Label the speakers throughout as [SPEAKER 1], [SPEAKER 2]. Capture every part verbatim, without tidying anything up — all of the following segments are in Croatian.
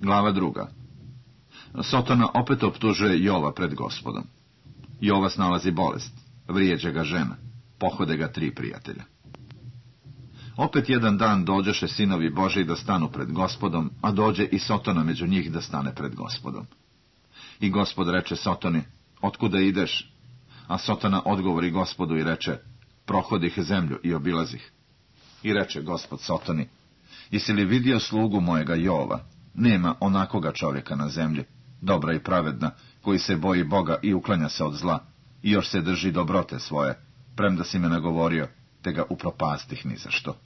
[SPEAKER 1] Glava druga. Sotona opet optužuje Jova pred Gospodom. Jova snalazi bolest, vrijeđa ga žena, pohode ga tri prijatelja. Opet jedan dan dođeše sinovi Božji da stanu pred Gospodom, a dođe i Sotona među njih da stane pred Gospodom. I Gospod reče Sotoni, otkuda ideš? A Sotona odgovori Gospodu i reče, prohodih zemlju i obilazih. I reče Gospod Sotoni, jesi li vidio slugu mojega Jova? Nema onakoga čovjeka na zemlji, dobra i pravedna, koji se boji Boga i uklanja se od zla, i još se drži dobrote svoje, premda si me nagovorio, te ga upropastih ni za što.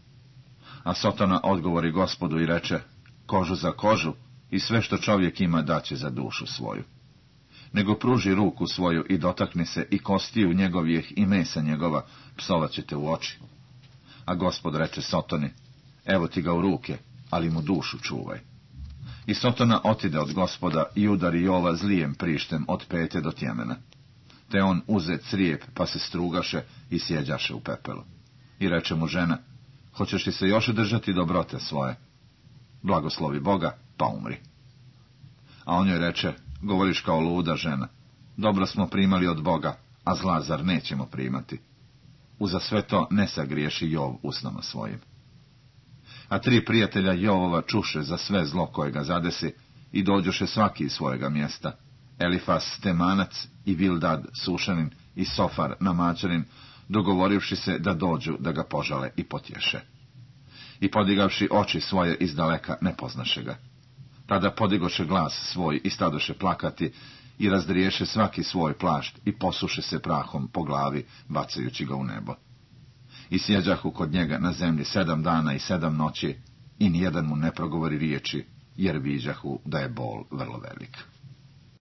[SPEAKER 1] A Sotona odgovori Gospodu i reče, kožu za kožu i sve što čovjek ima daće za dušu svoju. Nego pruži ruku svoju i dotakni se i kostiju njegovih i mesa njegova, psovat će te u oči. A Gospod reče Sotoni, evo ti ga u ruke, ali mu dušu čuvaj. I Sotona otide od Gospoda i udari Jova zlijem prištem od pete do tjemena. Te on uze crijep, pa se strugaše i sjeđaše u pepelu. I reče mu žena, hoćeš li se još držati dobrote svoje? Blagoslovi Boga, pa umri. A on joj reče, govoriš kao luda žena, dobro smo primali od Boga, a zla zar nećemo primati? Uza sve to ne sagriješi Jov usnama svojim. A tri prijatelja Jovova čuše za sve zlo koje ga zadesi i dođoše svaki iz svojega mjesta. Elifas Temanac i Bildad Sušanin i Sofar Namačanin, dogovorivši se da dođu da ga požale i potješe. I podigavši oči svoje iz daleka, ne poznaše ga. Tada podigoše glas svoj i stadoše plakati i razdriješe svaki svoj plašt i posuše se prahom po glavi, bacajući ga u nebo. I sjeđahu kod njega na zemlji sedam dana i sedam noći i nijedan mu ne progovori riječi, jer viđahu da je bol vrlo velik.